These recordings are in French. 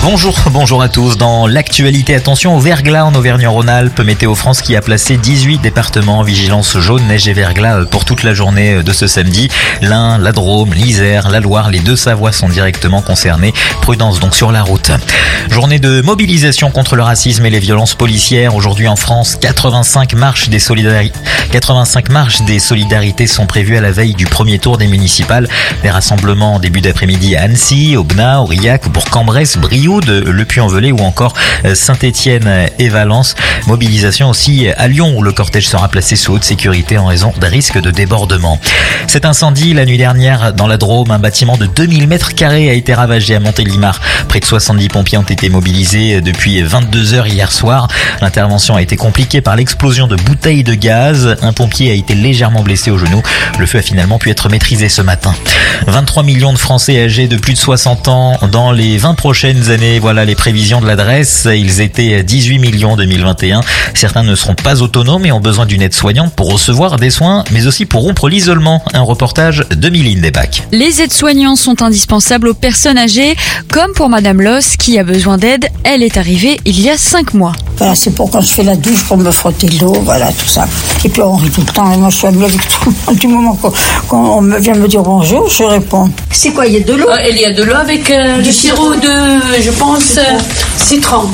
Bonjour à tous. Dans l'actualité, attention au verglas en Auvergne-Rhône-Alpes. Météo France qui a placé 18 départements en vigilance jaune, neige et verglas pour toute la journée de ce samedi. L'Ain, la Drôme, l'Isère, la Loire, les Deux-Savoies sont directement concernés. Prudence donc sur la route. Journée de mobilisation contre le racisme et les violences policières. Aujourd'hui en France, 85 marches des solidarités sont prévues à la veille du premier tour des municipales. Des rassemblements en début d'après-midi à Annecy, Aubenas, Aurillac, Bourg-en-Bresse, Brioude, Le Puy-en-Velay ou encore Saint-Étienne et Valence. Mobilisation aussi à Lyon où le cortège sera placé sous haute sécurité en raison d'un risque de débordement. Cet incendie la nuit dernière dans la Drôme, un bâtiment de 2000 mètres carrés a été ravagé à Montélimar. Près de 70 pompiers ont été mobilisés depuis 22h hier soir. L'intervention a été compliquée par l'explosion de bouteilles de gaz. Un pompier a été légèrement blessé au genou. Le feu a finalement pu être maîtrisé ce matin. 23 millions de Français âgés de plus de 60 ans dans les 20 prochaines années. Voilà les prévisions de l'adresse. Ils étaient 18 millions en 2021. Certains ne seront pas autonomes et ont besoin d'une aide-soignante pour recevoir des soins, mais aussi pour rompre l'isolement. Un reportage de Miline Desbacs. Les aides-soignants sont indispensables aux personnes âgées, comme pour Madame Loss qui a besoin d'aide. Elle est arrivée il y a 5 mois. Voilà, c'est pour quand je fais la douche, pour me frotter l'eau, voilà, tout ça. Et puis on rit tout le temps, et moi je suis amie avec tout le monde. Du moment qu'on vient me dire bonjour, je réponds. C'est quoi, il y a de l'eau? Il y a de l'eau avec du sirop de, je pense, citron.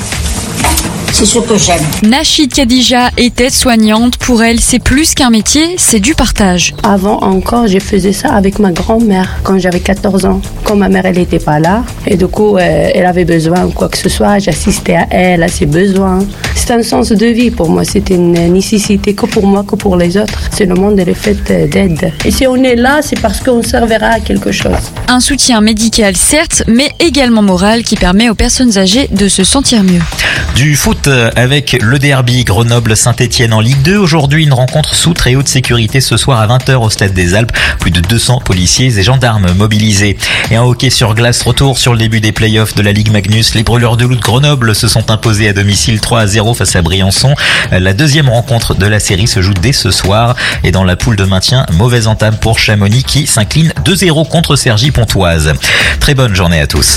C'est ce que j'aime. Nachid Khadija est aide-soignante. Pour elle, c'est plus qu'un métier, c'est du partage. Avant encore, je faisais ça avec ma grand-mère quand j'avais 14 ans. Quand ma mère, elle n'était pas là. Et du coup, elle avait besoin de quoi que ce soit. J'assistais à elle, à ses besoins. C'est un sens de vie pour moi. C'était une nécessité que pour moi, que pour les autres. C'est le monde, elle est faite d'aide. Et si on est là, c'est parce qu'on servira à quelque chose. Un soutien médical, certes, mais également moral qui permet aux personnes âgées de se sentir mieux. Du foot avec le derby Grenoble-Saint-Étienne en Ligue 2. Aujourd'hui, une rencontre sous très haute sécurité ce soir à 20h au Stade des Alpes. Plus de 200 policiers et gendarmes mobilisés. Et un hockey sur glace, retour sur le début des playoffs de la Ligue Magnus. Les Brûleurs de Loup de Grenoble se sont imposés à domicile 3-0 face à Briançon. La deuxième rencontre de la série se joue dès ce soir. Et dans la poule de maintien, mauvaise entame pour Chamonix qui s'incline 2-0 contre Cergy-Pontoise. Très bonne journée à tous.